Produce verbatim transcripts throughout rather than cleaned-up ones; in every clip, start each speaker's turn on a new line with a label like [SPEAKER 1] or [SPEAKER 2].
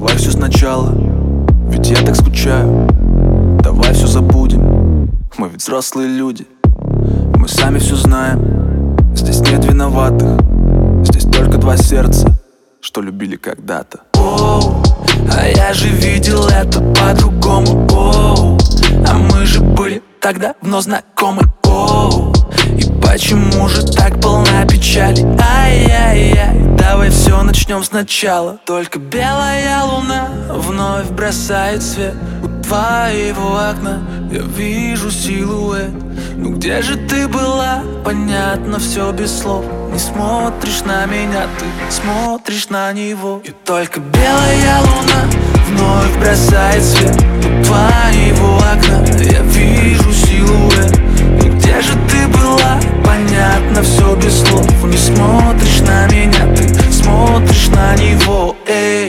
[SPEAKER 1] Давай все сначала, ведь я так скучаю. Давай все забудем, мы ведь взрослые люди. Мы сами все знаем, здесь нет виноватых. Здесь только два сердца, что любили когда-то. Оу, а я же видел это по-другому. Оу, а мы же были тогда вновь знакомы. Оу, и почему же так полна печали? Ай-яй-яй, давай все начнем сначала. Только белая луна вновь бросает свет у твоего окна. Я вижу силуэт. Ну где же ты была? Понятно все без слов. Не смотришь на меня, ты смотришь на него. И только белая луна вновь бросает свет у твоего окна. Я вижу силуэт. Ну где же ты была? Понятно все без слов. Не смотришь на меня, ты смотришь на него. Эй,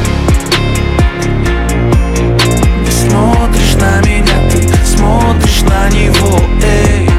[SPEAKER 1] не смотришь на меня, ты смотришь на него. Эй,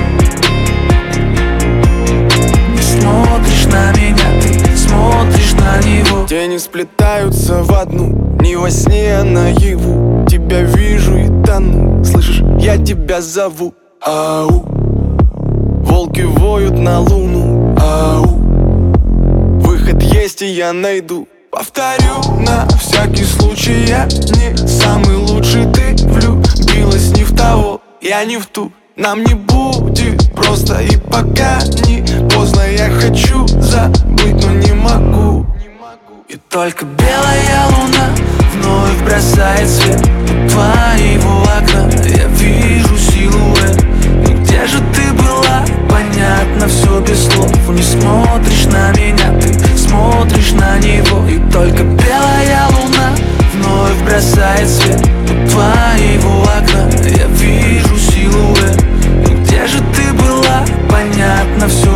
[SPEAKER 1] не смотришь на меня, ты смотришь на него.
[SPEAKER 2] Тени сплетаются в одну, не во сне, а наяву. Тебя вижу и тону, слышишь, я тебя зову. Ау, волки воют на луну. Ау, выход есть и я найду. Повторю на всякий случай, я не самый лучший. Ты влюбилась не в того, я не в ту. Нам не будет просто, и пока не поздно. Я хочу забыть, но не могу.
[SPEAKER 1] И только белая луна вновь бросает свет у твоего окна. Я вижу силуэт. Ну где же ты была? Понятно все без слов. Не смотришь на меня, ты смотришь на него. И только белая луна вновь бросает свет у твоего окна. Я вижу силуэт. Ну где же ты была? Понятно все